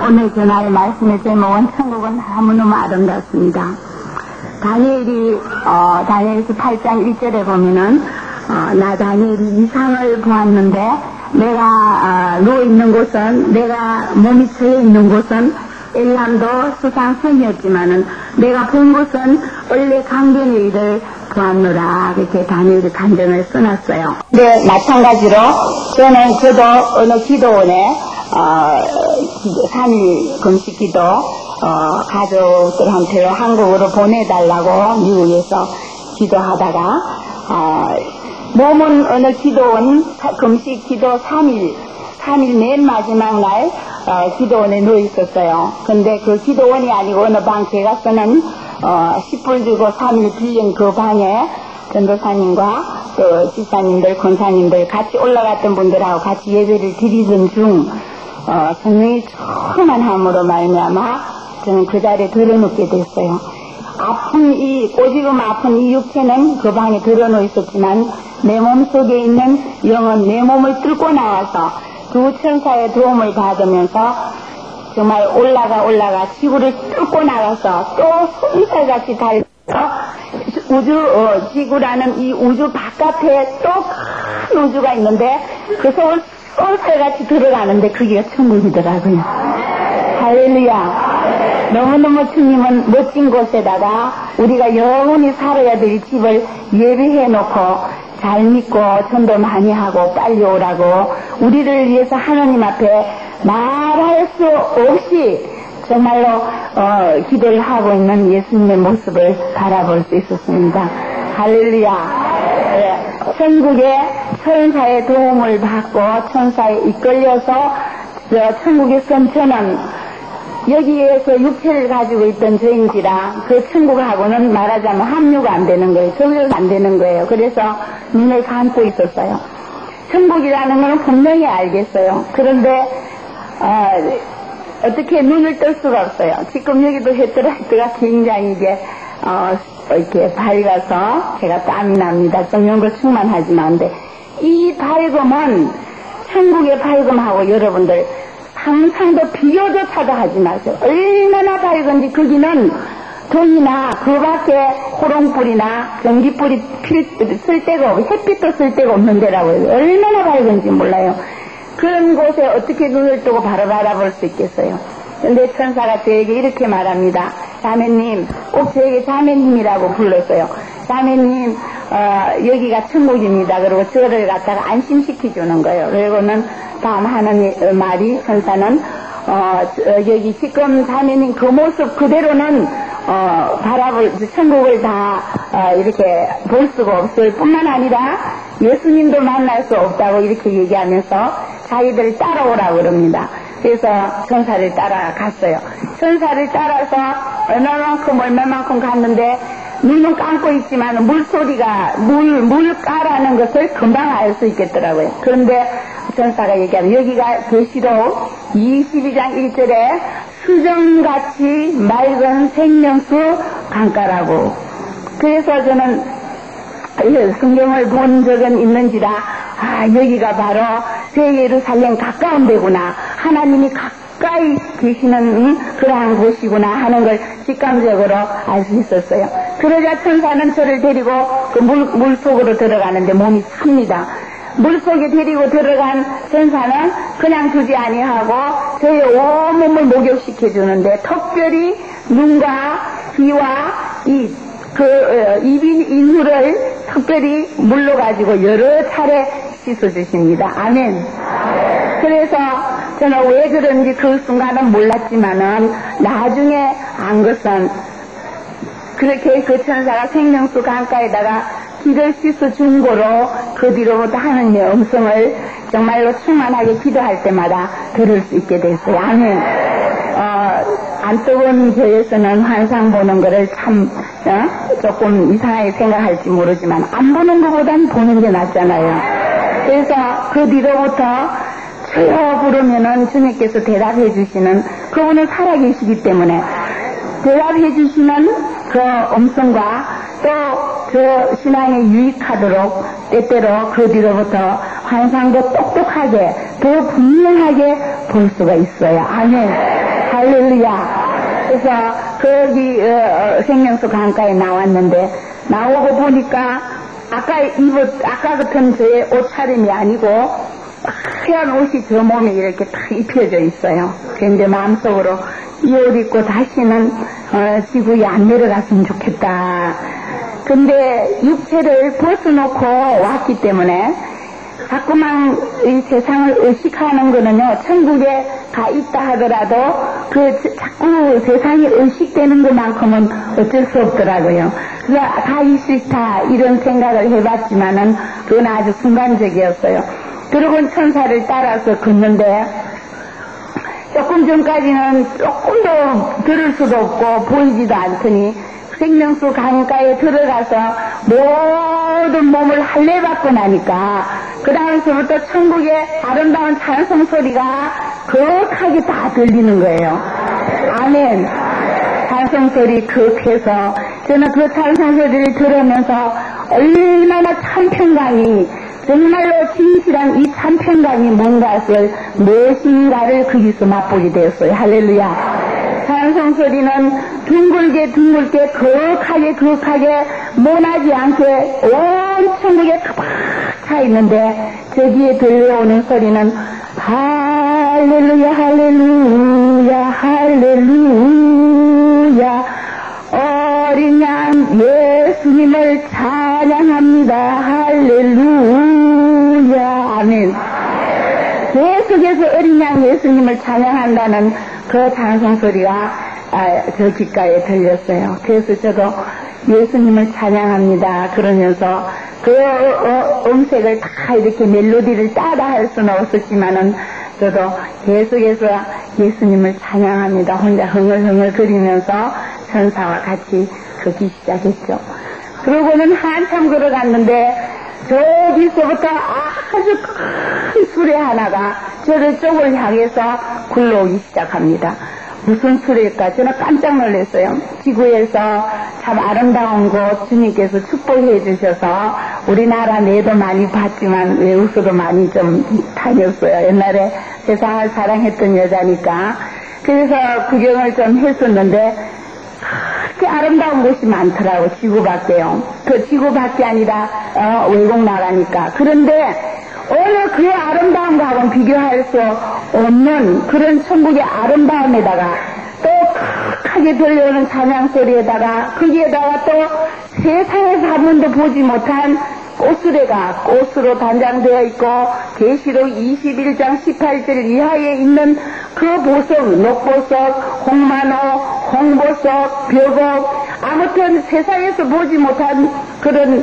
오늘 전할 말씀의 제목은 천국은 너무너무 아름답습니다. 다니엘서 8장 1절에 보면은, 나 다니엘이 이상을 보았는데, 내가 누워있는 곳은, 내가 몸이 처해 있는 곳은 엘람도 수상성이었지만은, 내가 본 곳은 원래 강변의 일을 보았노라. 그렇게 다니엘이 간증을 써놨어요. 네, 마찬가지로, 저도 어느 기도원에, 3일 금식 기도, 가족들한테 한국으로 보내달라고 미국에서 기도하다가, 몸은 어느 기도원 금식 기도 3일 맨 마지막 날, 기도원에 누워 있었어요. 근데 그 기도원이 아니고 어느 방 제가 쓰는, 10불 주고 3일 빌린 그 방에 전도사님과 또 집사님들, 권사님들 같이 올라갔던 분들하고 같이 예배를 드리던 중, 성령이 충만함으로 말미암아 저는 그 자리에 들어눕게 됐어요. 꼬지금 아픈 이 육체는 그 방에 들어놓여 있었지만 내 몸속에 있는 영은 내 몸을 뚫고 나와서 두 천사의 도움을 받으면서 정말 올라가 지구를 뚫고 나가서 또 손살같이 달려서 지구라는 이 우주 바깥에 또 큰 우주가 있는데 그 속을 쏠살같이 들어가는데 그게 천국이더라고요. 할렐루야. 너무너무 주님은 멋진 곳에다가 우리가 영원히 살아야 될 집을 예비해 놓고 잘 믿고 전도 많이 하고 빨리 오라고 우리를 위해서 하나님 앞에 말할 수 없이 정말로 기도를 하고 있는 예수님의 모습을 바라볼 수 있었습니다. 할렐루야. 천국의 천사의 도움을 받고 천사에 이끌려서 천국에 선 저는 여기에서 육체를 가지고 있던 저인지라 그 천국하고는 말하자면 합류가 안 되는 거예요. 정리가 안 되는 거예요. 그래서 눈을 감고 있었어요. 천국이라는 건 분명히 알겠어요. 그런데 어떻게 눈을 뜰 수가 없어요. 지금 여기도 헤드라이트가 굉장히 이렇게 밝아서 제가 땀이 납니다. 성령도 충만하지만 근데 이 밝음은 천국의 밝음하고 여러분들 상상도 비교조차도 하지 마세요. 얼마나 밝은지 거기는 돈이나 그 밖에 호롱불이나 전기불이 쓸 데가 없고 햇빛도 쓸 데가 없는 데라고 해요. 얼마나 밝은지 몰라요. 그런 곳에 어떻게 눈을 뜨고 바로 바라볼 수 있겠어요. 근데 천사가 저에게 이렇게 말합니다. 자매님, 꼭 저에게 자매님이라고 불렀어요. 자매님, 여기가 천국입니다. 그리고 저를 갖다가 안심시켜주는 거예요. 그리고는 다음 하는 말이 천사는 여기 지금 자매님 그 모습 그대로는 천국을 다 이렇게 볼 수가 없을 뿐만 아니라 예수님도 만날 수 없다고 이렇게 얘기하면서 자기들 따라오라고 그럽니다. 그래서 천사를 따라갔어요. 천사를 따라서 얼마만큼 갔는데 눈은 감고 있지만 물소리가 물가라는 것을 금방 알 수 있겠더라고요. 그런데 천사가 얘기하면 여기가 계시록 22장 1절에 수정같이 맑은 생명수 강가라고. 그래서 저는 성경을 본 적은 있는지라 여기가 바로 새 예루살렘 가까운 데구나. 하나님이 가까이 계시는 그러한 곳이구나 하는 걸 직감적으로 알 수 있었어요. 그러자 천사는 저를 데리고 그 물속으로 들어가는데 몸이 찹니다. 물속에 데리고 들어간 천사는 그냥 두지 아니하고 저의 온몸을 목욕시켜 주는데 특별히 눈과 귀와 인후를 특별히 물로 가지고 여러 차례 씻어 주십니다. 아멘. 그래서 저는 왜 그런지 그 순간은 몰랐지만은 나중에 안 것은 그렇게 그 천사가 생명수 강가에다가 길을 씻어 준 거로 그 뒤로부터 하느님의 음성을 정말로 충만하게 기도할 때마다 들을 수 있게 됐어요. 아멘. 안뜨거운 교회에서는 환상 보는 거를 참 조금 이상하게 생각할지 모르지만 안 보는 것보단 보는 게 낫잖아요. 그래서 그 뒤로부터 주여 부르면은 주님께서 대답해 주시는 그분은 살아계시기 때문에 대답해 주시는 그 음성과 또 그 신앙에 유익하도록 때때로 그 뒤로부터 환상도 똑똑하게 더 분명하게 볼 수가 있어요. 아멘. 할렐루야. 그래서 거기 생명수 강가에 나왔는데 나오고 보니까 아까 같은 저의 옷차림이 아니고 하얀 옷이 저 몸에 이렇게 탁 입혀져 있어요. 그런데 마음속으로 이 옷 입고 다시는 지구에 안 내려갔으면 좋겠다. 근데 육체를 벗어놓고 왔기 때문에 자꾸만 이 세상을 의식하는 거는요, 천국에 가 있다 하더라도 자꾸 세상이 의식되는 것만큼은 어쩔 수 없더라고요. 그래서 가기 싫다 이런 생각을 해봤지만은 그건 아주 순간적이었어요. 그리고 천사를 따라서 걷는데 조금 전까지는 조금도 들을 수도 없고 보이지도 않더니 생명수 강가에 들어가서 모든 몸을 할례받고 나니까 그 다음서부터 천국의 아름다운 찬송 소리가 거룩하게 다 들리는 거예요. 아멘. 찬송 소리 거룩해서 저는 그 찬송 소리를 들으면서 얼마나 참평강이 정말로 진실한 이 참평강이 뭔가를 무엇인가를 거기서 맛보게 되었어요. 할렐루야. 찬송 소리는 둥글게 거룩하게 모나지 않게 온 천국에 가득 차 있는데 저기에 들려오는 소리는 할렐루야 할렐루야 할렐루야 어린 양 예수님을 찬양합니다. 할렐루야. 아멘. 계속해서 어린 양 예수님을 찬양한다는 그 찬송 소리가 저 귓가에 들렸어요. 그래서 저도 예수님을 찬양합니다 그러면서 그 음색을 다 이렇게 멜로디를 따라 할 수는 없었지만은 저도 계속해서 예수님을 찬양합니다 혼자 흥얼흥얼 거리면서 천사와 같이 걷기 시작했죠. 그러고는 한참 걸어갔는데 저기서부터 아주 큰 수레 하나가 저를 쪽을 향해서 굴러오기 시작합니다. 무슨 수레일까? 저는 깜짝 놀랐어요. 지구에서 참 아름다운 곳 주님께서 축복해 주셔서 우리나라 내도 많이 봤지만 외국에서도 많이 좀 다녔어요. 옛날에 세상을 사랑했던 여자니까. 그래서 구경을 좀 했었는데 그렇게 아름다운 곳이 많더라고. 지구밖에요. 그 지구밖에 아니라 외국 나라니까. 그런데 어느 그 아름다움과는 비교할 수 없는 그런 천국의 아름다움에다가 또 크게 들려오는 찬양 소리에다가 거기에다가 또 세상에서 한 번도 보지 못한 꽃수레가 꽃으로 단장되어 있고 계시록 21장 18절 이하에 있는 그 보석, 녹보석, 홍만호, 홍보석, 벼복 아무튼 세상에서 보지 못한 그런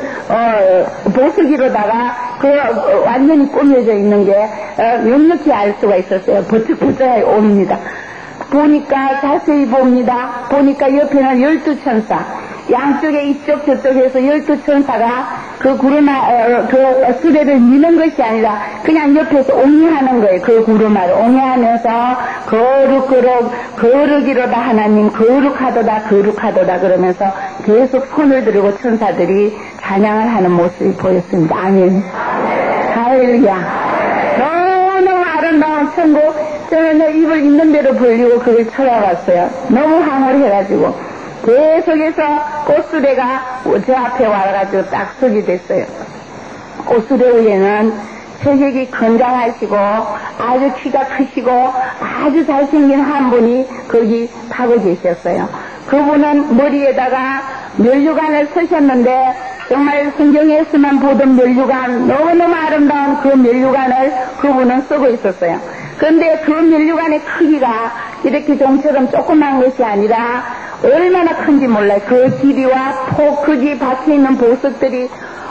보석이로다가 완전히 꾸며져 있는 게 넉넉히 알 수가 있었어요. 버뜩버뜩하게 옵니다. 보니까 자세히 봅니다. 보니까 옆에는 12천사 양쪽에 이쪽 저쪽에서 12천사가 그 수레를 미는 것이 아니라 그냥 옆에서 옹해하는 거예요. 그 구름을 옹해하면서 거룩이로다 하나님 거룩하도다 그러면서 계속 손을 들고 천사들이 찬양을 하는 모습이 보였습니다. 아멘. 할렐루야. 너무 아름다운 천국. 저는 입을 있는 대로 벌리고 그걸 쳐다봤어요. 너무 황홀해가지고 계속해서 꽃수레가 저 앞에 와가지고 딱 서게 됐어요. 꽃수레 위에는 체격이 건장하시고 아주 키가 크시고 아주 잘생긴 한 분이 거기 타고 계셨어요. 그분은 머리에다가 면류관을 쓰셨는데 정말 성경에서만 보던 면류관, 너무너무 아름다운 그 면류관을 그분은 쓰고 있었어요. 그런데 그 면류관의 크기가 이렇게 좀처럼 조그만 것이 아니라 얼마나 큰지 몰라요. 그 길이와 폭 거기에 박혀있는 보석들이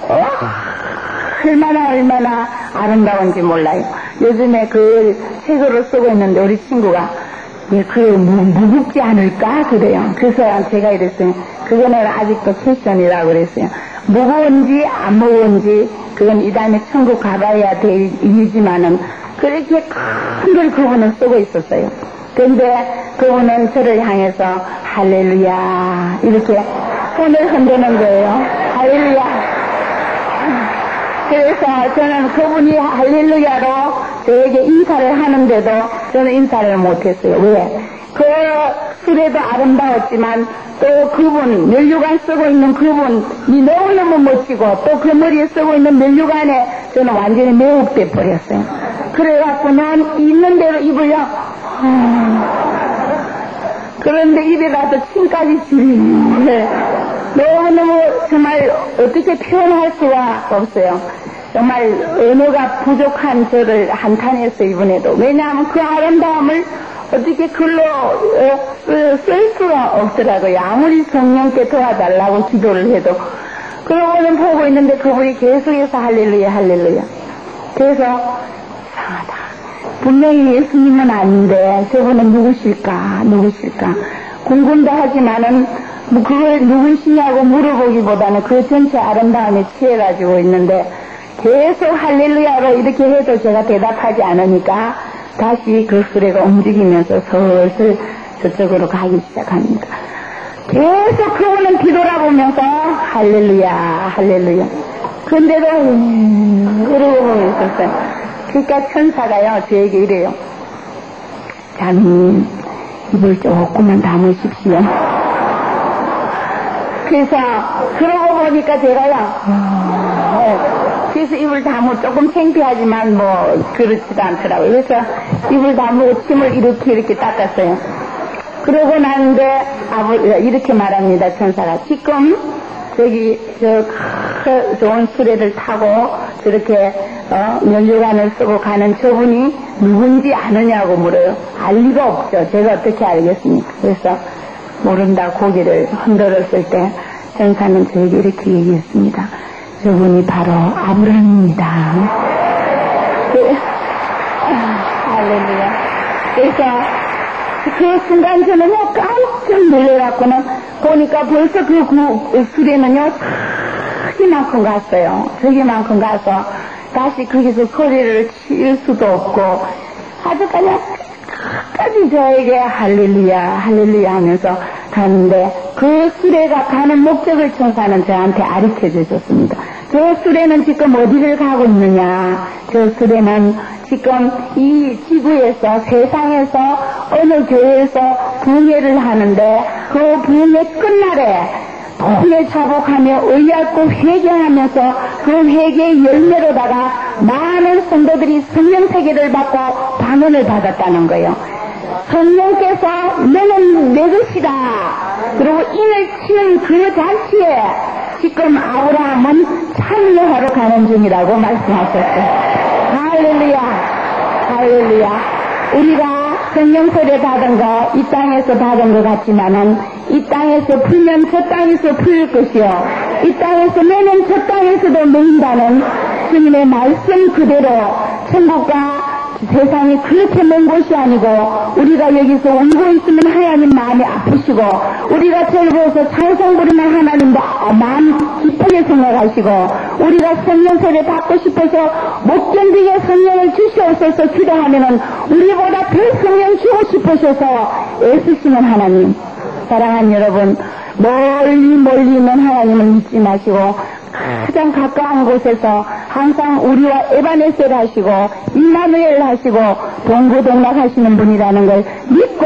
얼마나 아름다운지 몰라요. 요즘에 그 책으로 쓰고 있는데 우리 친구가 무겁지 않을까 그래요. 그래서 제가 이랬어요. 그거는 아직도 퀘션이라고 그랬어요. 무거운지 안 무거운지 그건 이 다음에 천국 가봐야 될 일이지만은 그렇게 큰 걸 그분은 쓰고 있었어요. 그런데 그분은 저를 향해서 할렐루야 이렇게 손을 흔드는 거예요. 할렐루야. 그래서 저는 그분이 할렐루야로 저에게 인사를 하는데도 저는 인사를 못했어요. 왜? 그 술에도 아름다웠지만 또 그분, 면류관 쓰고 있는 그분이 너무너무 멋지고 또 그 머리에 쓰고 있는 면류관에 저는 완전히 매혹돼 버렸어요. 그래갖고는 있는 대로 입을요. 그런데 입에 가서 침까지 지리는데 너무너무 정말 어떻게 표현할 수가 없어요. 정말 언어가 부족한 저를 한탄했어요, 이번에도. 왜냐하면 그 아름다움을 어떻게 글로 쓸 수가 없더라고요. 아무리 성령께 도와달라고 기도를 해도. 그러고는 보고 있는데 그분이 계속해서 할렐루야 할렐루야. 그래서 이상하다. 분명히 예수님은 아닌데 저분은 누구실까 궁금도 하지만은 뭐 그걸 누구시냐고 물어보기보다는 그 전체 아름다움에 취해가지고 있는데 계속 할렐루야로 이렇게 해도 제가 대답하지 않으니까 다시 그 수레가 움직이면서 슬슬 저쪽으로 가기 시작합니다. 계속 그분은 뒤돌아보면서 할렐루야 할렐루야. 근데도 그러고 보고 있었어요. 그러니까 천사가요 저에게 이래요. 자매님 입을 조금만 다무십시오. 그래서 그러고 보니까 제가요 그래서 입을 다무 조금 창피하지만 뭐 그렇지도 않더라고요. 그래서 입을 다무고 침을 이렇게 닦았어요. 그러고 나는데 이렇게 말합니다. 천사가 지금 저기 좋은 수레를 타고 저렇게 면류관을 쓰고 가는 저분이 누군지 아느냐고 물어요. 알 리가 없죠. 제가 어떻게 알겠습니까? 그래서 모른다 고개를 흔들었을 때 천사는 저에게 이렇게 얘기했습니다. 저분이 바로 아브라함입니다. 할렐루야. 그래서 그 순간 저는요 깜짝 놀래갖고는 보니까 벌써 그 수레는요 저기만큼 갔어요. 저기만큼 가서 다시 거기서 소리를 칠 수도 없고 아주 그냥 끝까지 저에게 할렐루야 할렐루야 하면서 가는데 그 수레가 가는 목적을 천사는 저한테 가르쳐 주셨습니다. 저 수레는 지금 어디를 가고 있느냐. 저 수레는 지금 이 지구에서 세상에서 어느 교회에서 부흥회를 하는데 그 부흥회 끝날에 통에 자복하며 의약고 회개하면서 그 회개의 열매로다가 많은 성도들이 성령 세계를 받고 방언을 받았다는 거예요. 성령께서 너는 내 것이다. 그리고 인을 치는 그 잔치에 지금 아브라함은 참여하러 가는 중이라고 말씀하셨어요. 할렐루야 할렐루야. 우리가 성령 세례 받은 거 이 땅에서 받은 것 같지만은 이 땅에서 풀면 저 땅에서 풀릴 것이요 이 땅에서 매면 저 땅에서도 매인다는 주님의 말씀 그대로 천국과 세상이 그렇게 먼 곳이 아니고 우리가 여기서 울고 있으면 하나님 마음이 아프시고 우리가 즐거워서 찬송 부르면 하나님도 마음 기쁘게 생각하시고 우리가 성령 세례 받고 싶어서 못 견디게 성령을 주시옵소서 기도하면은 우리보다 더 성령 주고 싶으셔서 애쓰시는 하나님. 사랑하는 여러분, 멀리 있는 하나님을 믿지 마시고 가장 가까운 곳에서 항상 우리와 에바네셀 하시고 임마누엘 하시고 동고동락 하시는 분이라는 걸 믿고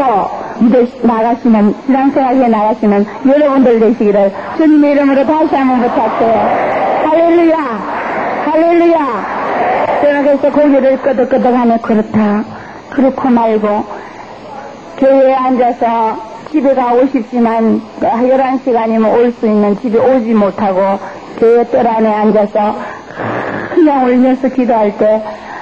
나가시는 신앙생활에 나가시는 여러분들 되시기를 주님의 이름으로 다시 한번 부탁해요. 할렐루야 할렐루야. 저는 그래서 고개를 끄덕끄덕하며 그렇다 그렇고 말고 교회에 앉아서 집에 가고 싶지만 11시간이면 올 수 있는 집에 오지 못하고 교회 뜰 안에 앉아서 그냥 울면서 기도할 때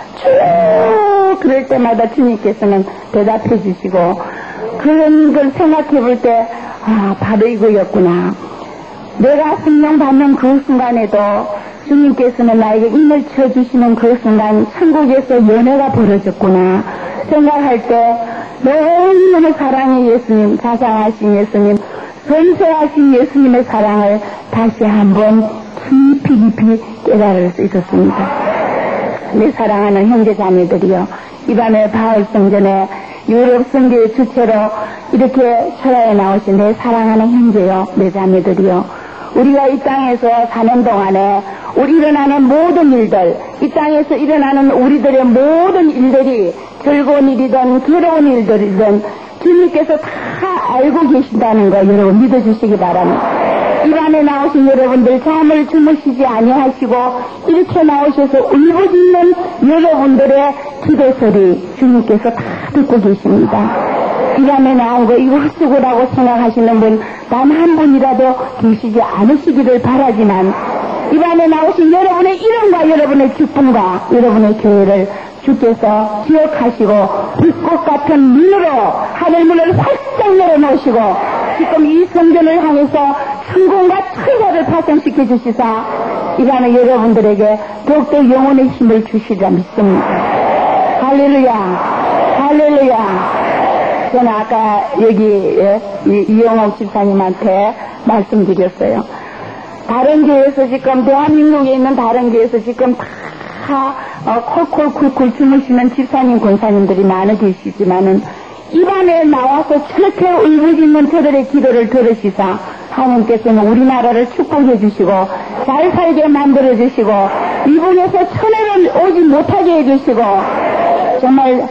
쭉 그럴 때마다 주님께서는 대답해 주시고 그런 걸 생각해 볼 때 바로 이거였구나. 내가 성령 받는 그 순간에도 주님께서는 나에게 힘을 쳐주시는 그 순간 천국에서 연애가 벌어졌구나 생각할 때 너무너무 사랑의 예수님, 자상하신 예수님, 선세하신 예수님의 사랑을 다시 한번 깊이 깨달을 수 있었습니다. 내 사랑하는 형제 자매들이요, 이 밤에 바울 성전에 유럽 선교의 주체로 이렇게 철야에 나오신 내 사랑하는 형제요, 내 자매들이요, 우리가 이 땅에서 사는 동안에 우리 일어나는 모든 일들, 이 땅에서 일어나는 우리들의 모든 일들이 즐거운 일이든 괴로운 일들이든 주님께서 다 알고 계신다는 거 여러분 믿어주시기 바랍니다. 입안에 나오신 여러분들 잠을 주무시지 아니하시고 이렇게 나오셔서 울부짖는 여러분들의 기도 소리 주님께서 다 듣고 계십니다. 입안에 나온 거 이거 헛수고라고 생각하시는 분 단 한 분이라도 계시지 않으시기를 바라지만 입안에 나오신 여러분의 이름과 여러분의 기쁨과 여러분의 교회를 주께서 기억하시고 불꽃 같은 눈으로 하늘문을 활짝 열어놓으시고 지금 이 성전을 향해서 성공과 철거를 발전시켜 주시사 입안에 여러분들에게 더욱더 영혼의 힘을 주시리라 믿습니다. 할렐루야 할렐루야. 저는 아까 여기 이영옥 집사님한테 말씀드렸어요. 다른 교회에서 지금 대한민국에 있는 다른 교회에서 지금 다 콜콜콜콜 주무시는 집사님 권사님들이 많이 계시지만은 입안에 나와서 저렇게 울부짖는 저들의 기도를 들으시사 하나님께서는 우리나라를 축복해 주시고 잘 살게 만들어 주시고 이분에서 천혜를 오지 못하게 해 주시고 정말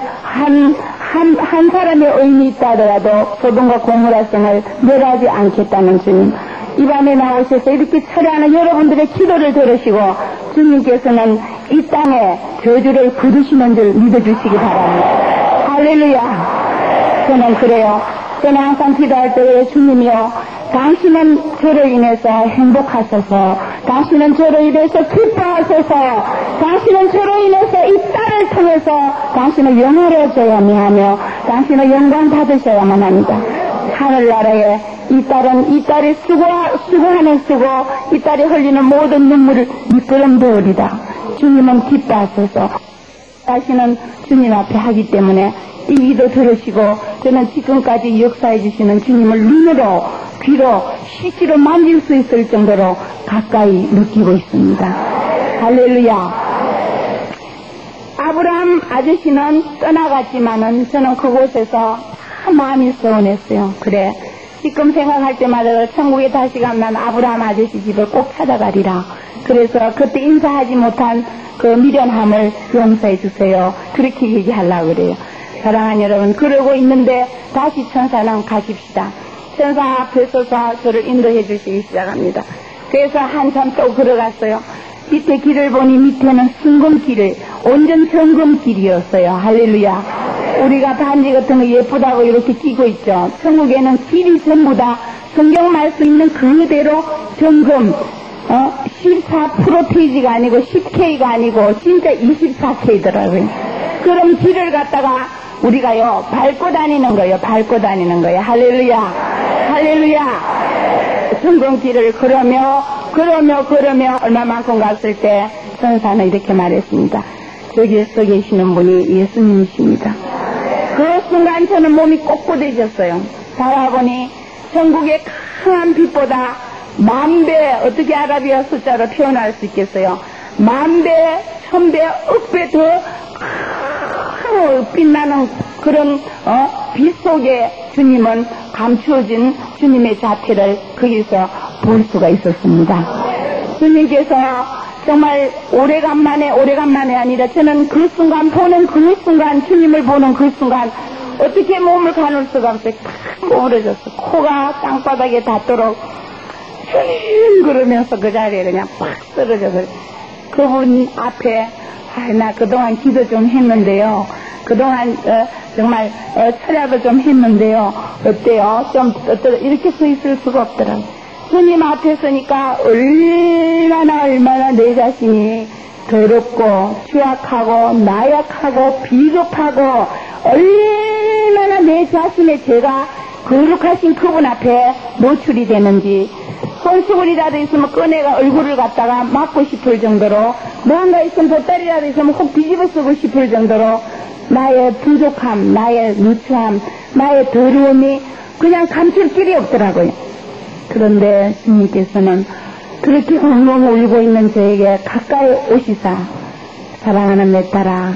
한 사람의 의미 있다 하더라도 소돔과 고모라성을 멸하지 않겠다는 주님, 입안에 나오셔서 이렇게 철회하는 여러분들의 기도를 들으시고 주님께서는 이 땅에 저주를 거두시는 줄 믿어주시기 바랍니다. 할렐루야. 저는 그래요. 저는 항상 기도할 때 주님이요, 당신은 저로 인해서 행복하소서, 당신은 저로 인해서 기뻐하소서, 당신은 저로 인해서 이 딸을 통해서 당신은 영화로워져야만 하며 당신은 영광 받으셔야만 합니다. 하늘나라에 이 딸이 수고하는 수고, 이 딸이 흘리는 모든 눈물을 미끄럼 되으리다. 주님은 기뻐하소서. 다시는 주님 앞에 하기 때문에 이 기도 들으시고 저는 지금까지 역사해 주시는 주님을 눈으로 귀로 실제로 만질 수 있을 정도로 가까이 느끼고 있습니다. 할렐루야. 아브라함 아저씨는 떠나갔지만은 저는 그곳에서 참 마음이 서운했어요. 그래, 지금 생각할 때마다 천국에 다시 가면 아브라함 아저씨 집을 꼭 찾아가리라. 그래서 그때 인사하지 못한 그 미련함을 용서해 주세요. 그렇게 얘기하려고 그래요. 사랑하는 여러분, 그러고 있는데 다시 천사는 가십시다. 천사 앞에 서서 저를 인도해 주시기 시작합니다. 그래서 한참 또 걸어갔어요. 밑에 길을 보니 밑에는 순금길을 온전 정금길이었어요. 할렐루야. 우리가 반지 같은 거 예쁘다고 이렇게 끼고 있죠. 천국에는 길이 전부 다 성경 말씀 있는 그대로 정금 14%K가 아니고 10K가 아니고 진짜 24K더라고요. 그럼 길을 갖다가 우리가요 밟고 다니는 거예요. 밟고 다니는 거예요. 할렐루야. 할렐루야. 성공길을 걸으며 얼마만큼 갔을 때 천사는 이렇게 말했습니다. 저기 서 계시는 분이 예수님이십니다. 그 순간 저는 몸이 꼿꼿해졌어요. 살아보니 천국의 강한 빛보다 만배, 어떻게 아라비아 숫자로 표현할 수 있겠어요? 만배, 천배, 억배 더 빛나는 그런 빛 속에 주님은 감추어진 주님의 자태를 거기서 볼 수가 있었습니다. 주님께서 정말 오래간만에 아니라 저는 그 순간 주님을 보는 그 순간 어떻게 몸을 가눌 수가 없어요. 탁 오므려졌어. 코가 땅바닥에 닿도록 그러면서 그 자리에 그냥 팍 쓰러져서 그분 앞에 나 그동안 기도 좀 했는데요. 그동안 정말 철야도 좀 했는데요. 어때요? 좀 이렇게 서 있을 수가 없더라고요. 주님 앞에 서니까 얼마나 내 자신이 더럽고 추악하고 나약하고 비겁하고 얼마나 내 자신의 죄가 거룩하신 그분 앞에 노출이 되는지 손수건이라도 있으면 꺼내가 얼굴을 갖다가 맞고 싶을 정도로 뭔가 있으면 돗다리라도 있으면 혹 뒤집어 쓰고 싶을 정도로 나의 부족함, 나의 누추함, 나의 더러움이 그냥 감출 길이 없더라고요. 그런데 주님께서는 그렇게 엉엉 울고 있는 저에게 가까이 오시사 사랑하는 내 딸아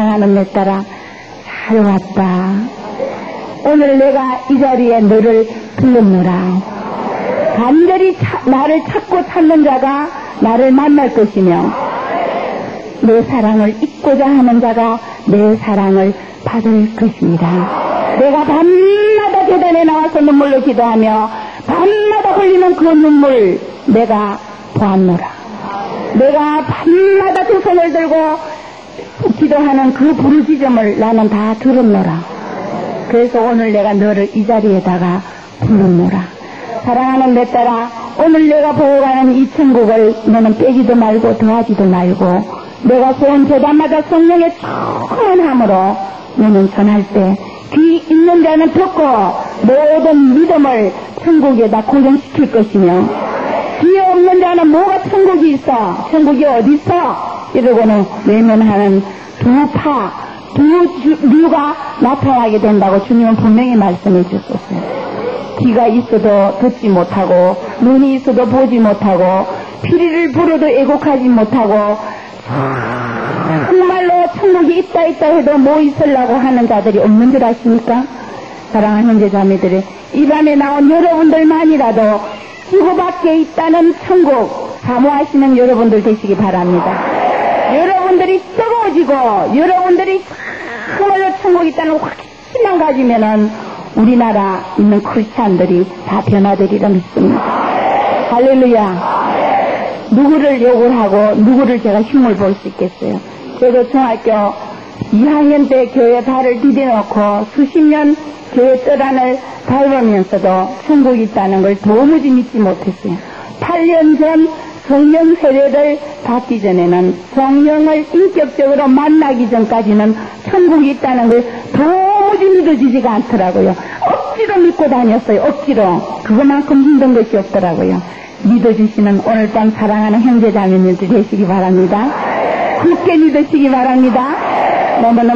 잘 왔다. 오늘 내가 이 자리에 너를 불렀노라. 간절히 나를 찾고 찾는 자가 나를 만날 것이며 내 사랑을 잊고자 하는 자가 내 사랑을 받을 것입니다. 내가 밤마다 계단에 나와서 눈물로 기도하며 밤마다 흘리는 그 눈물 내가 보았노라. 내가 밤마다 두 손을 들고 기도하는 그 부르짖음을 나는 다 들었노라. 그래서 오늘 내가 너를 이 자리에다가 부르노라. 사랑하는 내 딸아, 오늘 내가 보고 가는 이 천국을 너는 빼지도 말고 더하지도 말고 내가 소원 제단마다 성령의 충만함으로 너는 전할 때 귀 있는 자는 듣고 모든 믿음을 천국에다 고정시킬 것이며 귀 없는 자는 뭐가 천국이 있어? 천국이 어디 있어? 이러고는 외면하는 두 류가 나타나게 된다고 주님은 분명히 말씀해 주셨어요. 귀가 있어도 듣지 못하고 눈이 있어도 보지 못하고 피리를 불어도 애곡하지 못하고 정말로 천국이 있다 해도 뭐 있으려고 하는 자들이 없는 줄 아십니까? 사랑하는 형제자매들이 이 밤에 나온 여러분들만이라도 지구 밖에 있다는 천국 사모하시는 여러분들 되시기 바랍니다. 여러분들이 뜨거워지고 여러분들이 정말로 천국이 있다는 확신만 가지면은 우리나라 있는 크리스찬들이 다 변화되리라 믿습니다. 할렐루야. 누구를 욕을 하고 누구를 제가 흉을 볼 수 있겠어요. 저도 중학교 2학년 때 교회 발을 디뎌놓고 수십 년 교회 떠란을 밟으면서도 천국이 있다는 걸 도무지 믿지 못했어요. 8년 전 성령 세례를 받기 전에는 성령을 인격적으로 만나기 전까지는 천국이 있다는 걸 도무지 믿어지지가 않더라고요. 억지로 믿고 다녔어요. 억지로. 그것만큼 힘든 것이 없더라고요. 믿어주시는 오늘 밤 사랑하는 형제자매님들 되시기 바랍니다. 굳게 믿으시기 바랍니다. 너무너무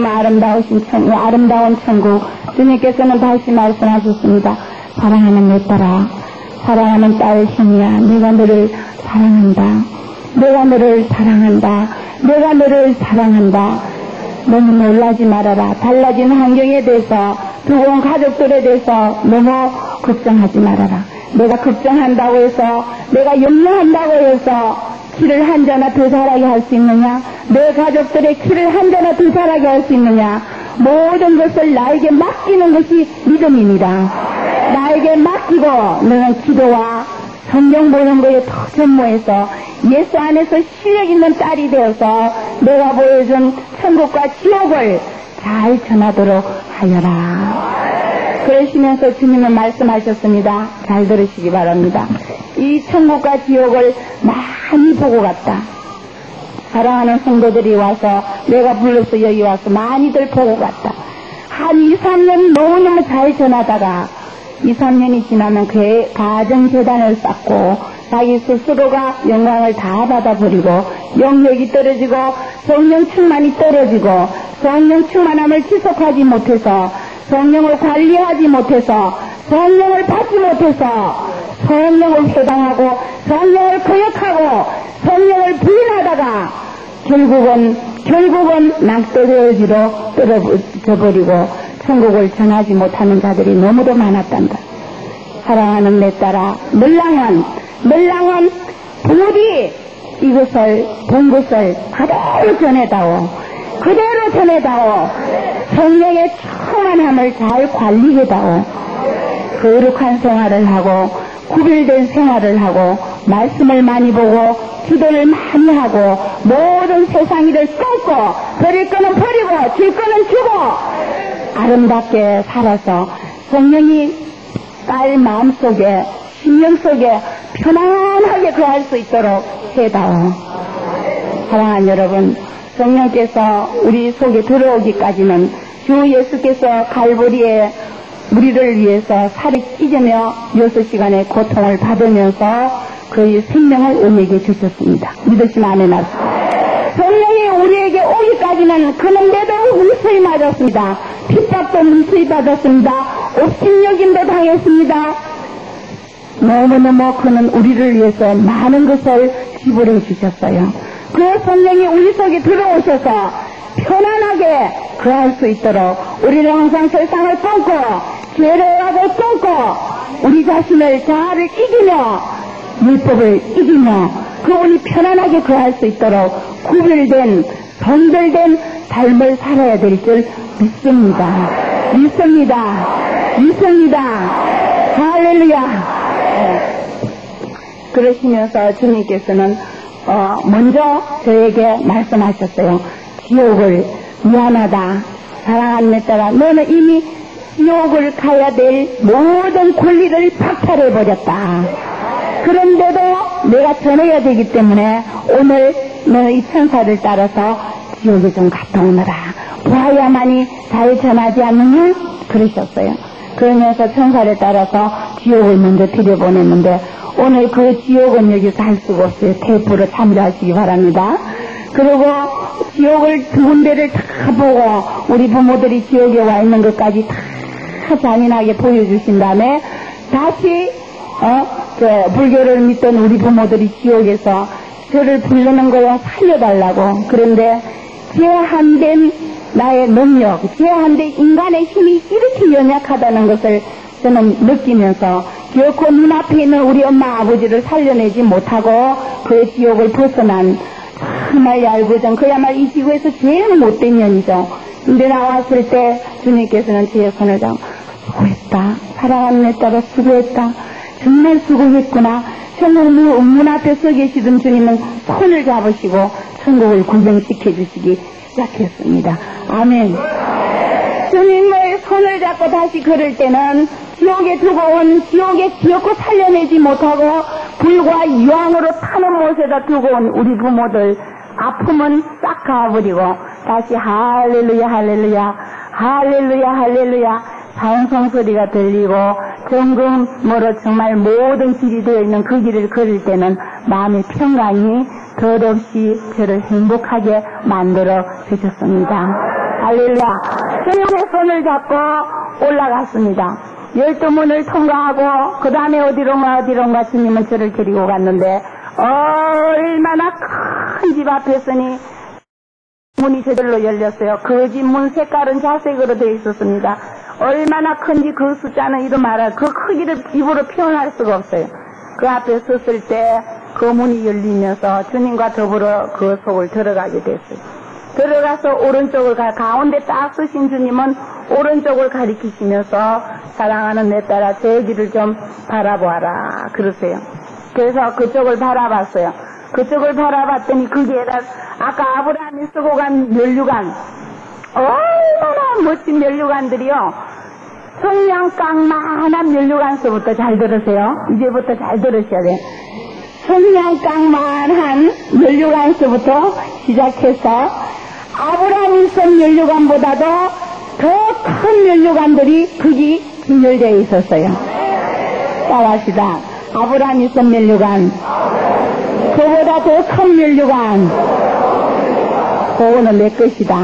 아름다운 천국 주님께서는 다시 말씀하셨습니다. 사랑하는 내 딸아, 사랑하는 딸 신이야, 내가 너를 사랑한다. 내가 너를 사랑한다. 내가 너를 사랑한다. 너무 놀라지 말아라. 달라진 환경에 대해서, 두고온 가족들에 대해서 너무 걱정하지 말아라. 내가 걱정한다고 해서, 내가 염려한다고 해서 키를 한 자나 더 자라게 할 수 있느냐? 내 가족들의 키를 한 자나 더 자라게 할 수 있느냐? 모든 것을 나에게 맡기는 것이 믿음입니다. 나에게 맡기고 너는 기도와 성경 보는 거에 더 전무해서 예수 안에서 실력 있는 딸이 되어서 내가 보여준 천국과 지옥을 잘 전하도록 하여라. 그러시면서 주님은 말씀하셨습니다. 잘 들으시기 바랍니다. 이 천국과 지옥을 많이 보고 갔다. 사랑하는 성도들이 와서 내가 불러서 여기 와서 많이들 보고 갔다. 한 2, 3년 너무너무 잘 전하다가 2, 3년이 지나면 그 가정재단을 쌓고 자기 스스로가 영광을 다 받아버리고 영역이 떨어지고 성령 충만이 떨어지고 성령 충만함을 지속하지 못해서 성령을 관리하지 못해서 성령을 받지 못해서 성령을 회당하고 성령을 거역하고 성령을 부인하다가 결국은 낭떠러지로 떨어져버리고 천국을 전하지 못하는 자들이 너무도 많았단다. 사랑하는 내 딸아, 멸랑은 부디 이것을 본 것을 그대로 전해다오. 성령의 충만함을 잘 관리해다오. 거룩한 생활을 하고 구별된 생활을 하고 말씀을 많이 보고 기도를 많이 하고 모든 세상 일을 끊고 버릴 거는 버리고 줄 거는 주고 아름답게 살아서 성령이 딸 마음속에 심령 속에 편안하게 거할 수 있도록 해다오. 사랑하는 여러분, 성령께서 우리 속에 들어오기까지는 주 예수께서 갈보리에 우리를 위해서 살을 찢으며 6시간의 고통을 받으면서 그의 생명을 우리에게 주셨습니다. 믿으시면 아멘 하십시오. 성령이 우리에게 오기까지는 그는 매도 무수히 맞았습니다. 핍박도 무수히 받았습니다. 업신여김도 당했습니다. 너무너무 그는 우리를 위해서 많은 것을 지불해 주셨어요. 그 성령이 우리 속에 들어오셔서 편안하게 거할 수 있도록 우리는 항상 세상을 끊고 죄를 하고 끊고 우리 자신을 자아를 이기며 율법을 이기며 그분이 편안하게 거할 수 있도록 구별된 선별된 삶을 살아야 될 줄 믿습니다. 할렐루야. 그러시면서 주님께서는 먼저 저에게 말씀하셨어요. 지옥을 미안하다. 사랑하는 내 딸아, 너는 이미 지옥을 가야 될 모든 권리를 박탈해버렸다. 그런데도 내가 전해야 되기 때문에 오늘 너는 이 천사를 따라서 지옥에 좀 갔다 오너라. 보아야만이 잘 전하지 않느냐? 그러셨어요. 그러면서 천사를 따라서 지옥을 먼저 들여보냈는데 오늘 그 지옥은 여기서 할 수가 없어요. 테이프로 참조하시기 바랍니다. 그리고 지옥을 두 군데를 다 보고 우리 부모들이 지옥에 와 있는 것까지 다 잔인하게 보여주신 다음에 다시 불교를 믿던 우리 부모들이 지옥에서 저를 부르는 거요. 살려달라고. 그런데 제한된 나의 능력, 제한된 인간의 힘이 이렇게 연약하다는 것을 저는 느끼면서 결코 눈앞에 있는 우리 엄마 아버지를 살려내지 못하고 그 지옥을 벗어난 정말 얄궂은 그야말로 이 지구에서 제일 못된 년이죠. 근데 나왔을 때 주님께서는 제 손을 잡고 수고했다. 사랑하는 내 딸아 수고했다. 정말 수고했구나. 천국 문 앞에 서 계시던 주님은 손을 잡으시고 천국을 구경시켜 주시기 시작했습니다. 아멘. 주님의 손을 잡고 다시 걸을 때는 지옥에 두고 온 지옥에 기어코 살려내지 못하고 불과 유황으로 타는 못에다 두고 온 우리 부모들 아픔은 싹 가버리고 다시 할렐루야 할렐루야 할렐루야 할렐루야 찬송 소리가 들리고 정금으로 정말 모든 길이 되어 있는 그 길을 걸을 때는 마음의 평강이 덧없이 저를 행복하게 만들어 주셨습니다. 할렐루야. 주님의 손을 잡고 올라갔습니다. 12문을 통과하고 그 다음에 어디론가 주님은 저를 데리고 갔는데 얼마나 큰 집 앞이었으니 문이 저절로 열렸어요. 그 집 문 색깔은 자색으로 되어 있었습니다. 얼마나 큰지 그 숫자는 이루 말할 그 크기를 입으로 표현할 수가 없어요. 그 앞에 섰을 때 그 문이 열리면서 주님과 더불어 그 속을 들어가게 됐어요. 들어가서 오른쪽을 가운데 딱 서신 주님은 오른쪽을 가리키시면서 사랑하는 내 딸아 저기를 좀 바라보아라 그러세요. 그래서 그쪽을 바라봤어요. 그쪽을 바라봤더니 그게 아까 아브라함이 쓰고 간 면류관 얼마나 멋진 면류관들이요. 성냥깡만한 면류관서부터 잘 들으세요. 이제부터 잘 들으셔야 돼요. 성냥깡만한 면류관서부터 시작해서 아브라함이 쓴 면류관보다도 더 큰 면류관들이 거기 진열되어 있었어요. 따라합시다. 아브라함이 쓴 면류관, 그보다 더 큰 면류관, 그거는 내 것이다.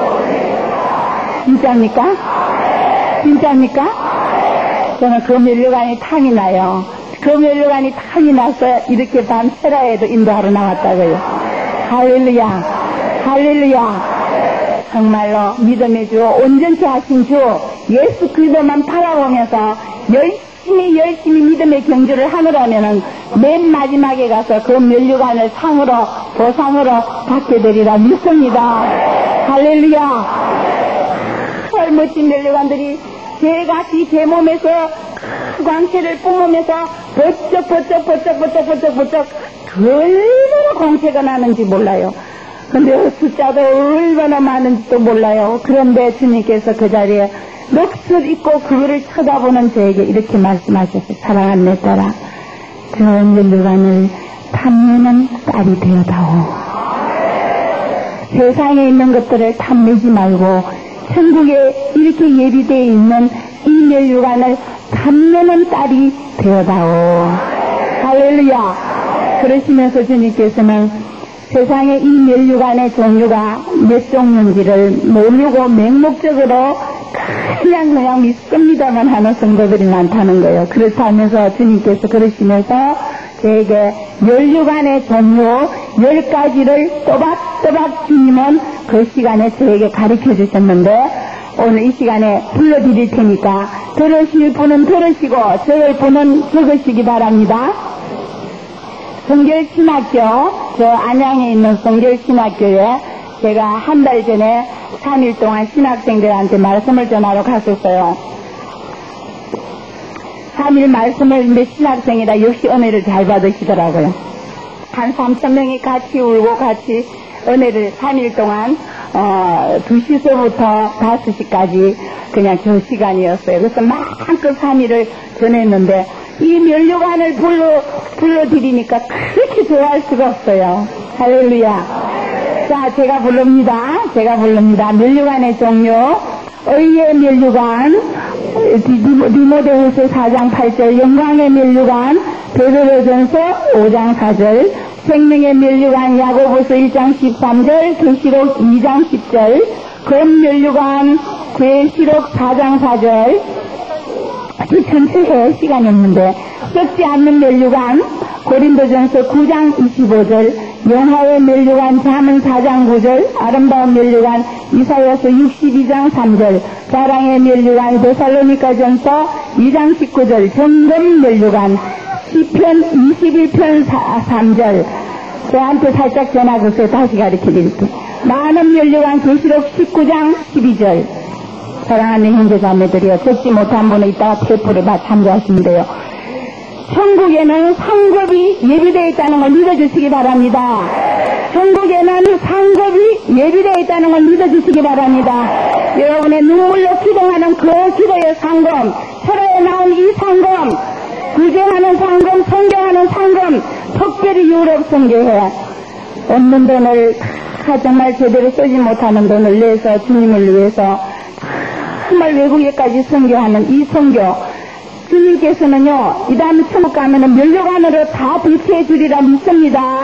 진짜입니까? 진짜입니까? 저는 그 면류관이 탐이 나요. 그 면류관이 탐이 나서 이렇게 밤 세라에도 인도하러 나왔다고요. 할렐루야, 할렐루야. 정말로 믿음의 주, 온전치 하신 주 예수 그리스도만 바라보면서 열심히 믿음의 경주를 하느라면은 맨 마지막에 가서 그 면류관을 상으로 보상으로 받게 되리라 믿습니다. 할렐루야. 멋진 면류관들이 개같이 제 몸에서 광채를 뿜으면서 버쩍 얼마나 광채가 나는지 몰라요. 근데 숫자도 얼마나 많은지도 몰라요. 그런데 주님께서 그 자리에 넋을 잊고 그거를 쳐다보는 저에게 이렇게 말씀하셨어요. 사랑하는 내 딸아, 저 면류관을 탐내는 딸이 되어다오. 세상에 있는 것들을 탐내지 말고 천국에 이렇게 예비되어 있는 이 면류관을 탐내는 딸이 되어다오. 할렐루야. 그러시면서 주님께서는 세상에 이 면류관의 종류가 몇 종류인지를 모르고 맹목적으로 그냥 믿습니다만 하는 성도들이 많다는 거예요. 그렇다면서 주님께서 그러시면서 저에게 면류관의 종류 10가지를 또박또박 주님은 그 시간에 저에게 가르쳐 주셨는데 오늘 이 시간에 불러드릴 테니까 들으실 분은 들으시고 적을 분은 적으시기 바랍니다. 성결신학교, 저 안양에 있는 성결신학교에 제가 한 달 전에 3일 동안 신학생들한테 말씀을 전하러 갔었어요. 3일 말씀을 몇 신학생이라 역시 은혜를 잘 받으시더라고요. 한 3,000명이 같이 울고 같이 은혜를 3일 동안 2시서부터 5시까지 그냥 저 시간이었어요. 그래서 마음껏 3일을 전했는데 이 면류관을 불러드리니까 그렇게 좋아할 수가 없어요. 할렐루야. 자, 제가 부릅니다. 면류관의 종류. 의의 면류관, 디모데후서 4장 8절, 영광의 면류관, 베드로전서 5장 4절, 생명의 면류관, 야고보서 1장 13절, 계시록 2장 10절, 금면류관, 계시록 4장 4절, 전체에 시간이 없는데, 썩지 않는 면류관, 고린도전서 9장 25절, 영화의 면류관, 잠언 4장 9절, 아름다운 면류관, 이사야서 62장 3절, 사랑의 면류관, 데살로니가전서 2장 19절, 정금 면류관, 시편 21편 3절. 저한테 살짝 전화주세요. 다시 가르쳐드릴게요. 많은 면류관, 계시록 19장 12절. 사랑하는 형제자매들이요, 듣지 못한 분은 이따가 테이프를 참조하시면 돼요. 천국에는 상급이 예비되어 있다는 걸 믿어주시기 바랍니다. 천국에는 상급이 예비되어 있다는 걸 믿어주시기 바랍니다. 여러분의 눈물로 기도하는 그 기도의 상금, 철회에 나온 이 상금, 구제하는 상금, 성경하는 상금, 특별히 유럽 선교회 없는 돈을 정말 제대로 쓰지 못하는 돈을 내서 주님을 위해서 정말 외국에까지 선교하는 이 선교, 주님께서는요, 이 다음에 천국 가면은 면류관으로 다 대체해 주리라 믿습니다.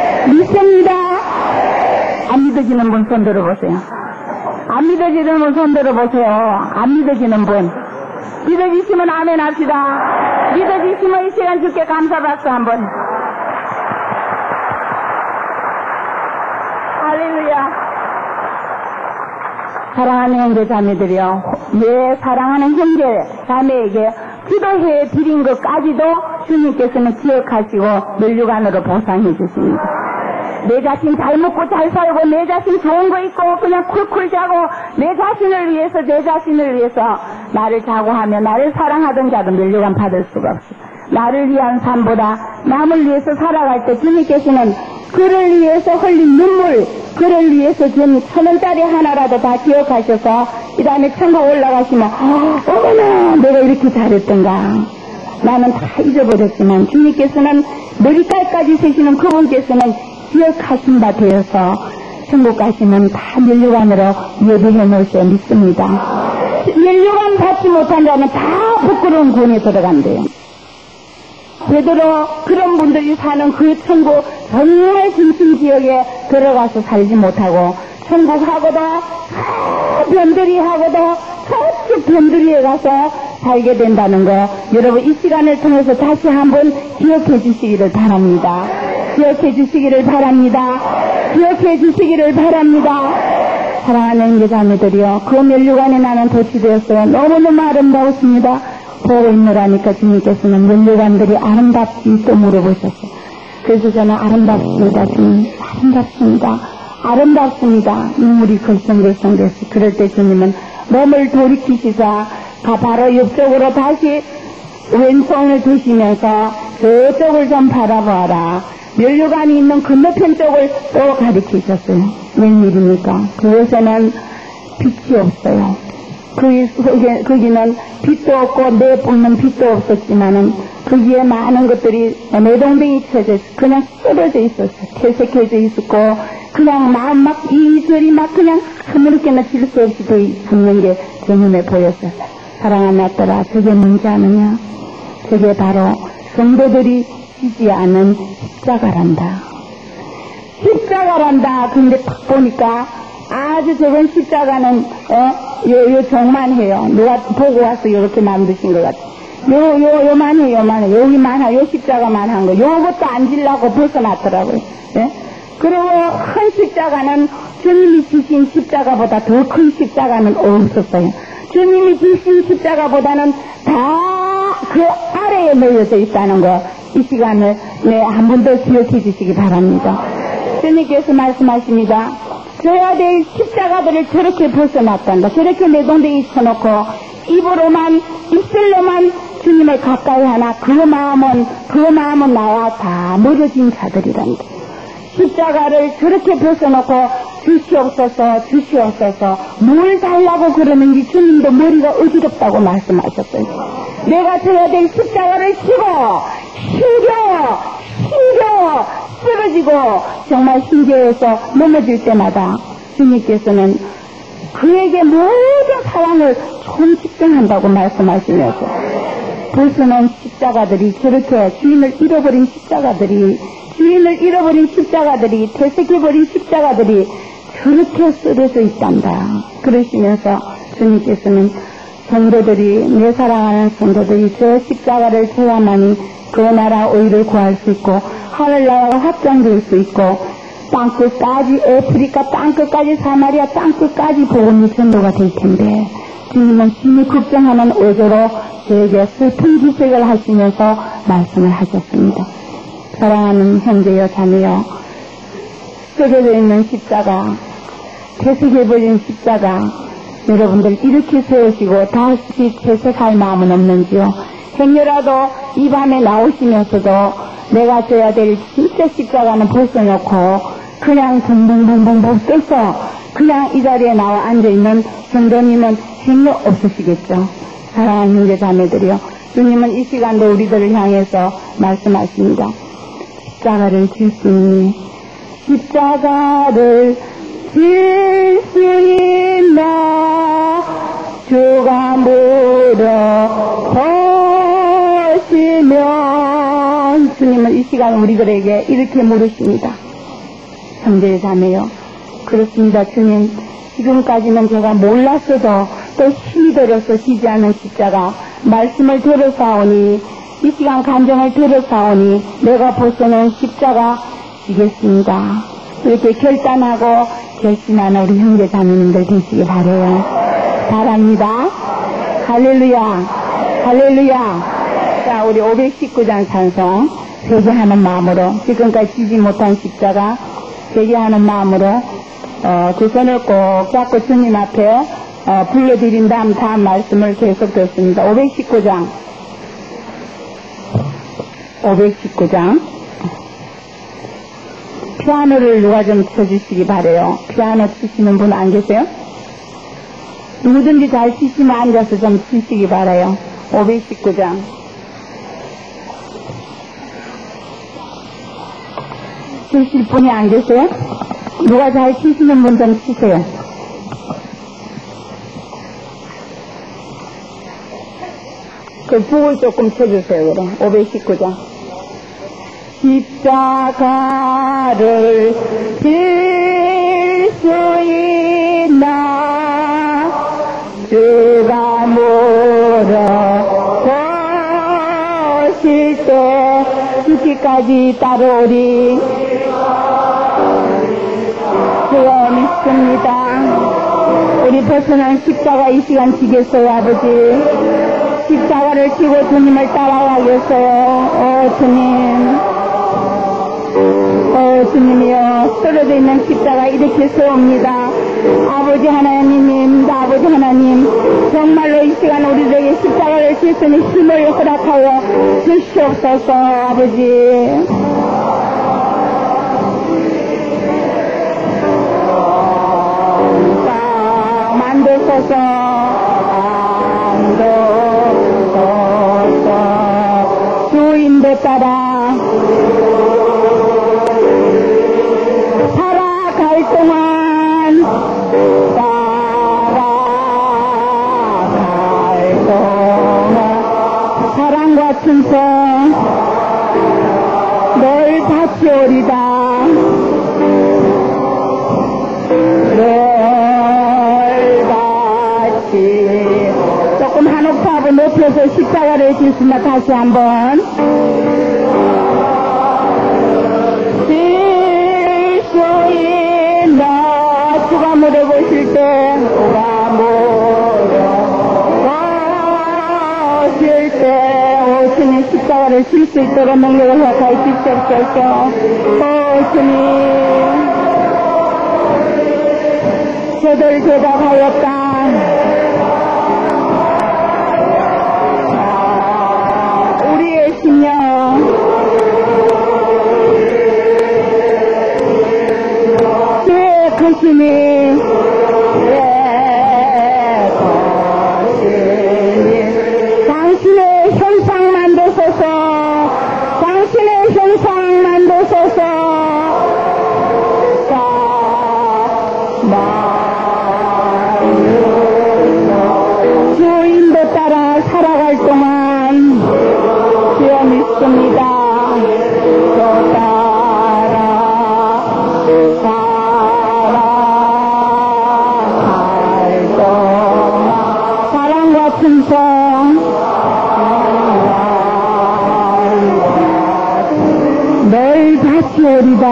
안 믿어지는 분 손 들어보세요. 안 믿어지는 분 손 들어보세요. 안 믿어지는 분. 믿어지시면 아멘 합시다. 믿어지시면 이 시간 주께 감사박수 한번. 할렐루야. 사랑하는 형제 자매들이요, 내 사랑하는 형제 자매에게 기도해 드린 것까지도 주님께서는 기억하시고 면류관으로 보상해 주십니다. 내 자신 잘 먹고 잘 살고 내 자신 좋은 거 있고 그냥 쿨쿨 자고 내 자신을 위해서 나를 자고하며 나를 사랑하던 자도 면류관 받을 수가 없어. 나를 위한 삶보다 남을 위해서 살아갈 때 주님께서는 그를 위해서 흘린 눈물, 그를 위해서 준 1,000원짜리 하나라도 다 기억하셔서 이 다음에 천국 올라가시면 어머나 내가 이렇게 잘했던가. 나는 다 잊어버렸지만 주님께서는 머리깔까지 세시는 그분께서는 기억하신 바 되어서 천국 가시면 다 면류관으로 예비해 놓으셔 믿습니다. 면류관 받지 못한 자는 다 부끄러운 군에 들어간대요. 베드로 그런 분들이 사는 그 천국 정말 중심 지역에 들어가서 살지 못하고 천국하고도 변두리하고도 저쪽 변두리에 가서 살게 된다는 거 여러분 이 시간을 통해서 다시 한번 기억해 주시기를 바랍니다. 기억해 주시기를 바랍니다. 사랑하는 형제자매들이요, 그 면류관에 나는 도취되었어요. 너무너무 아름다웠습니다. 보고 있느라니까 주님께서는 면류관들이 아름답지 또 물어보셨어요. 그래서 저는 아름답습니다. 주님, 아름답습니다. 눈물이 걸성걸성 됐어요. 그럴 때 주님은 몸을 돌이키시사 바로 옆쪽으로 다시 왼손을 드시면서 저쪽을 좀 바라보아라. 면류관이 있는 건너편 쪽을 또 가리키셨어요. 웬일입니까? 그곳에는 빛이 없어요. 거기는 빛도 없고 내뿜는 빛도 없었지만은 거기에 많은 것들이 내동댕이 쳐져 그냥 쓰러져 있었어요. 퇴색해져 있었고 그냥 마음 막 이리저리 막 그냥 흐물게나 질 수 없이 더 있는 게 제 눈에 보였어요. 사랑하는 아들아, 저게 뭔지 아느냐? 저게 바로 성도들이 지지 않은 십자가란다. 근데 딱 보니까 아주 저건 십자가는 요 정만해요. 누가 보고 와서 요렇게 만드신 것 같아. 요만해. 여기만 요 십자가만 한 거. 요것도 안 질라고 벗어났더라고요. 예? 그리고 큰 십자가는 주님이 지신 십자가보다 더 큰 십자가는 없었어요. 주님이 지신 십자가보다는 다 그 아래에 놓여져 있다는 거, 이 시간을 한 번 더 기억해 주시기 바랍니다. 주님께서 말씀하십니다. 져야 될 십자가들을 저렇게 벗어났단다. 저렇게 내동댕이 쳐놓고 입술로만 주님을 가까이 하나 그 마음은 나와 다 멀어진 자들이란다. 십자가를 저렇게 벗어놓고 주시옵소서 뭘 달라고 그러는지 주님도 머리가 어지럽다고 말씀하셨어요. 내가 져야 될 십자가를 지고 힘겨워 쓰러지고 정말 힘겨워서 넘어질 때마다 주님께서는 그에게 모든 사랑을 총 집중한다고 말씀하시면서 벗어난 십자가들이 저렇게 주인을 잃어버린 십자가들이 퇴색해버린 십자가들이 저렇게 쓰러져 있단다. 그러시면서 주님께서는 내 사랑하는 성도들이 저 십자가를 져야만이 그 나라 의를 구할 수 있고 하늘나라가 확장될 수 있고 땅끝까지 아프리카 땅끝까지 사마리아 땅끝까지 복음이 전도가 될 텐데 주님은 심히 걱정하는 어조로 저에게 슬픈 기색을 하시면서 말씀을 하셨습니다. 사랑하는 형제여 자매여, 쓰러져 있는 십자가, 퇴색해버린 십자가, 여러분들 이렇게 세우시고 다시 퇴색할 마음은 없는지요? 행여라도 이 밤에 나오시면서도 내가 져야 될 진짜 십자가는 벗어놓고 그냥 붕붕붕붕 떠서 그냥 이 자리에 나와 앉아있는 성도님은 행여 없으시겠죠? 사랑하는 형제 자매들이요, 주님은 이 시간도 우리들을 향해서 말씀하십니다. 십자가를 질 수 있니? 십자가를 질 수 있나? 주가 물어보시면 주님은 이 시간 우리들에게 이렇게 물으십니다. 형제 자매요, 그렇습니다. 주님, 지금까지는 제가 몰랐어도 또 힘이 들어서 지지 않은 십자가 말씀을 들어사오니 이 시간 감정을 들어사오니 내가 벗어놓은 십자가 지겠습니다. 이렇게 결단하고 결심하는 우리 형제 자매님들 되시기 바랍니다. 할렐루야. 자, 우리 519장 찬송 회개하는 마음으로 지금까지 지지 못한 십자가 회개하는 마음으로 그 손을 꼭 잡고 주님 앞에 불러드린 다음 말씀을 계속 듣습니다. 519장 피아노를 누가 좀 쳐주시기 바래요. 피아노 치시는 분 안 계세요? 누구든지 잘 치시면 앉아서 좀 치시기 바라요. 519장 치실 분이 안 계세요? 누가 잘 치시는 분 좀 치세요. 그 북을 조금 쳐주세요. 그럼 519장 십자가를 질 수 있나? 주가 물어보실 때 죽기까지 따르오리. 주여 믿습니다. 우리 벗어난 십자가 이 시간 지겠어요, 아버지. 십자가를 지고 주님을 따라가겠어요. 주님. 주님이여, 쓰러져 있는 십자가 이렇게 세웁니다. 아버지 하나님, 정말로 이 시간 우리들에게 십자가를 질 수 있는 힘을 허락하여 주시옵소서. 아버지. 만드소서. 주인도 따라 살아갈 동안 사랑과 충성 널 바치오리다. 널 바치. 조금 한 옥타브 높여서 십자가를 짓습니다. 다시 한번. 질 수 있나? 물에 보실 때 누가 물에 보실 때 주님 십자가를 질 수 있도록 능력을 허락하여 주시옵소서. 주님 저들 대답하였다. 우리의 심령 내 거심이 당신의 형상 만드소서. 당신의 형상 만드소서. 주인도 따라 살아갈 동안 주여 믿습니다. 또 따라 살아갈 동안 사랑과 충성 널 다시 오리다.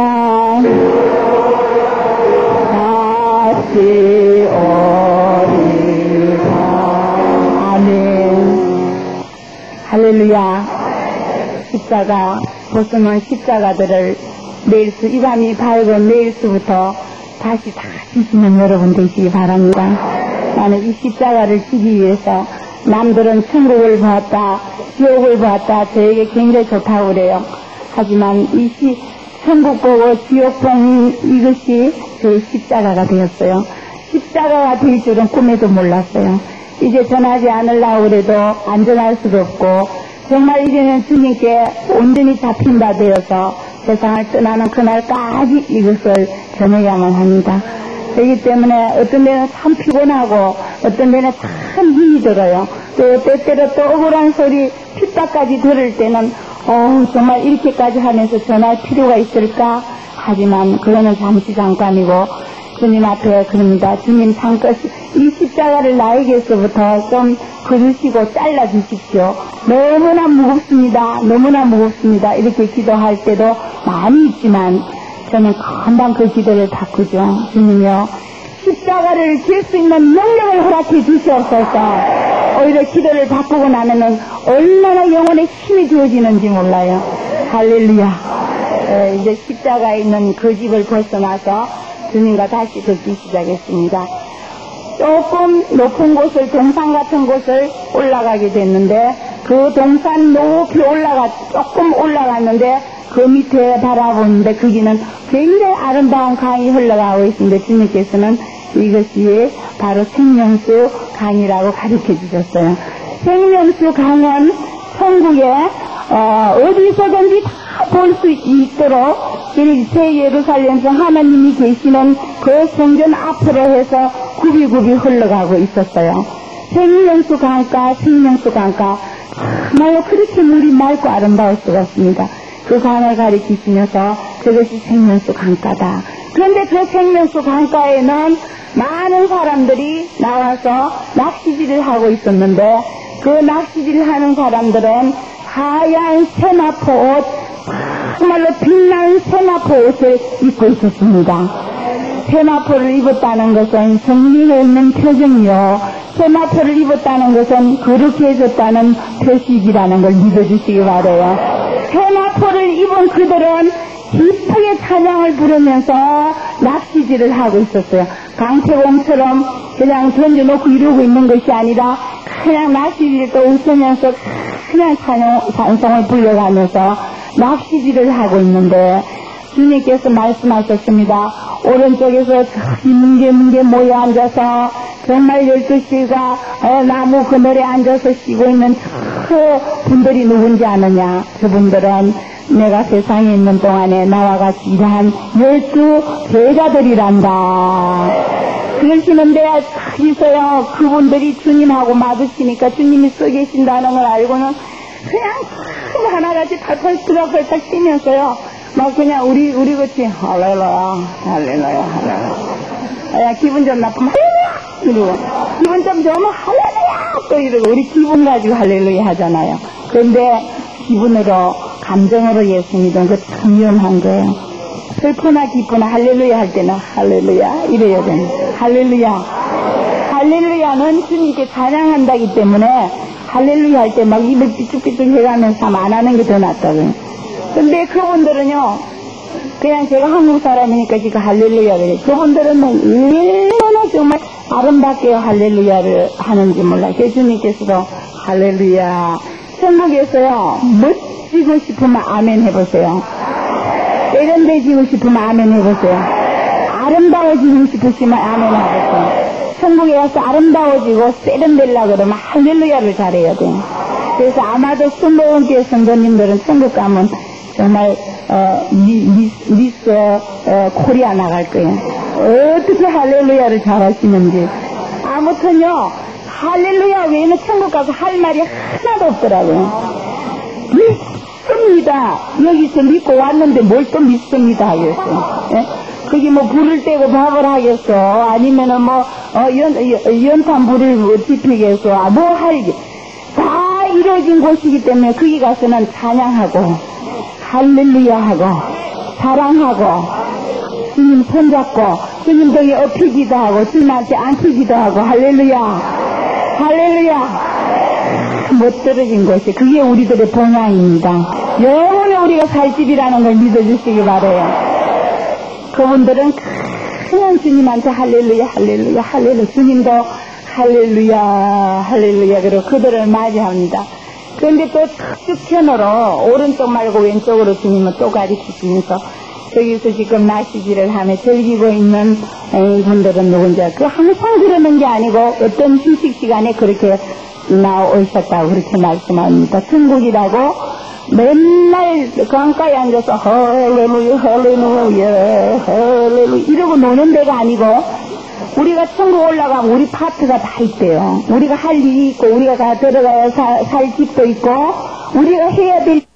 다시 오리다. 아멘. 할렐루야. 십자가 보스는 십자가들을 내일수 이 밤이 밝은 내일수부터 다시 다 지시는 여러분 되시기 바랍니다. 나는 이 십자가를 지기 위해서 남들은 천국을 보았다 지옥을 보았다 저에게 굉장히 좋다고 그래요. 하지만 이 천국 보고 지옥 본 이것이 저의 십자가가 되었어요. 십자가가 될 줄은 꿈에도 몰랐어요. 이제 전하지 않으려고 해도 안전할 수도 없고 정말 이제는 주님께 온전히 잡힌 바 되어서 세상을 떠나는 그날까지 이것을 전해야만 합니다. 그렇기 때문에 어떤 데는 참 피곤하고 어떤 데는 참 힘이 들어요. 또 때때로 또 억울한 소리 핍박까지 들을 때는 정말 이렇게까지 하면서 전할 필요가 있을까? 하지만 그거는 잠깐이고 주님 앞에 그럽니다. 주님 잠깐 이 십자가를 나에게서부터 좀 그르시고 잘라주십시오. 너무나 무겁습니다. 너무나 무겁습니다. 이렇게 기도할 때도 많이 있지만 저는 금방 그 기도를 바꾸죠. 주님이요 십자가를 질 수 있는 능력을 허락해 주시옵소서. 오히려 기도를 바꾸고 나면은 얼마나 영혼에 힘이 주어지는지 몰라요. 할렐루야. 이제 십자가에 있는 그 집을 벗어나서 주님과 다시 걷기 시작했습니다. 조금 높은 곳을 동산 같은 곳을 올라가게 됐는데 그 동산 높이 조금 올라갔는데 그 밑에 바라보는데 거기는 굉장히 아름다운 강이 흘러가고 있습니다. 주님께서는 이것이 바로 생명수 강이라고 가르쳐 주셨어요. 생명수 강은 천국에 어디서든지 다 볼 수 있도록 새 예루살렘에서 하나님이 계시는 그 성전 앞으로 해서 굽이굽이 흘러가고 있었어요. 생명수 강가 정말로 그렇게 물이 맑고 아름다울 수가 없습니다. 그 강을 가리키시면서 그것이 생명수 강가다. 그런데 그 생명수 강가에는 많은 사람들이 나와서 낚시질을 하고 있었는데 그 낚시질을 하는 사람들은 하얀 세마포 옷, 정말로 빛나는 세마포 옷을 입고 있었습니다. 세마포를 입었다는 것은 성리가 있는 표정이요. 세마포를 입었다는 것은 그렇게 해줬다는 표식이라는 걸 믿어주시기 바라요. 세마포를 입은 그들은 기쁘게 찬양을 부르면서 낚시질을 하고 있었어요. 강태공처럼 그냥 던져놓고 이러고 있는 것이 아니라 그냥 낚시질도 웃으면서 그냥 찬송을 불러가면서 낚시질을 하고 있는데 주님께서 말씀하셨습니다. 오른쪽에서 저기 뭉게뭉게 모여 앉아서 정말 12시가 나무 그늘에 앉아서 쉬고 있는 저 분들이 누군지 아느냐? 그분들은 내가 세상에 있는 동안에 나와 같이 일한 12 제자들이란다. 그러시는데 있어요. 그분들이 주님하고 마주치니까 주님이 써 계신다는 걸 알고는 그냥 하나같이 펄펄 뛰면서요. 막 그냥 우리 같이 할렐루야 할렐루야 할렐루야. 기분 좀 나쁘면 할렐루야 이러고 기분 좀 좋으면 할렐루야 또 이러고 우리 기분 가지고 할렐루야 하잖아요. 그런데 기분으로 감정으로 예수 믿으면 그거 참 위험한 거예요. 슬프나 기쁘나 할렐루야 할 때는 할렐루야 이래야 됩니다. 할렐루야. 할렐루야는 주님께 찬양한다기 때문에 할렐루야 할 때 막 입을 삐죽삐죽 해가면서 안 하는 게 더 낫다고요. 근데 그분들은요, 그냥 제가 한국 사람이니까 지금 할렐루야 그래. 그분들은 뭐 얼마나 정말 아름답게 할렐루야를 하는지 몰라요. 주님께서도 할렐루야. 천국에서요, 멋지고 싶으면 아멘 해보세요. 세련되지고 싶으면 아멘 해보세요. 아름다워지고 싶으시면 아멘 해보세요. 천국에 가서 아름다워지고 세련되려고 그러면 할렐루야를 잘해야 돼요. 그래서 아마도 20개 성도님들은 천국 가면 정말 미스 코리아 나갈 거예요. 어떻게 할렐루야를 잘하시는지. 아무튼요, 할렐루야 외에는 천국 가서 할 말이 하나도 없더라고요. 믿습니다. 여기서 믿고 왔는데 뭘 또 믿습니다 하겠어. 예? 거기 뭐 불을 떼고 밥을 하겠어. 아니면은 뭐 연탄 불을 지피겠어. 뭐 할지 다 이루어진 곳이기 때문에 거기 가서는 찬양하고 할렐루야 하고 사랑하고 주님 손잡고 주님 등에 업히기도 하고 주님한테 안히기도 하고 할렐루야 할렐루야. 못 떨어진 곳이 그게 우리들의 본향입니다. 영원히 우리가 살 집이라는 걸 믿어주시기 바라요. 그분들은 그냥 주님한테 할렐루야 할렐루야 할렐루야. 주님도 할렐루야 할렐루야 그러고 그들을 맞이합니다. 그런데 또 특수편으로 오른쪽 말고 왼쪽으로 주님은 또 가리키시면서 저기서 지금 나시지를 하며 즐기고 있는 분들은 누군지 그 항상 그러는 게 아니고 어떤 휴식 시간에 그렇게 나오셨다고 그렇게 말씀합니다. 천국이라고 맨날 강가에 앉아서 할렐루야 할렐루야 할렐루야 이러고 노는 데가 아니고 우리가 천국 올라가면 우리 파트가 다 있대요. 우리가 할 일이 있고 우리가 다 들어가야 살 집도 있고 우리가 해야 될